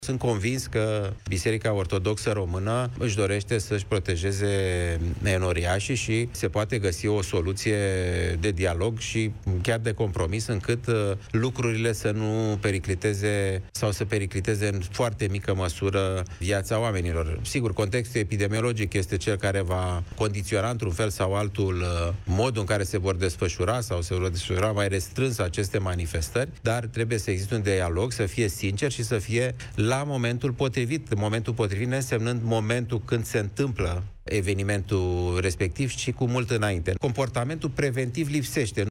Sunt convins că Biserica Ortodoxă Română își dorește să-și protejeze enoriașii și se poate găsi o soluție de dialog și chiar de compromis încât lucrurile să nu pericliteze sau să pericliteze în foarte mică măsură viața oamenilor. Sigur, contextul epidemiologic este cel care va condiționa într-un fel sau altul modul în care se vor desfășura sau se vor desfășura mai restrâns aceste manifestări, dar trebuie să existe un dialog, să fie sincer și să fie la momentul potrivit. Momentul potrivit neînsemnând momentul când se întâmplă evenimentul respectiv și cu mult înainte. Comportamentul preventiv lipsește.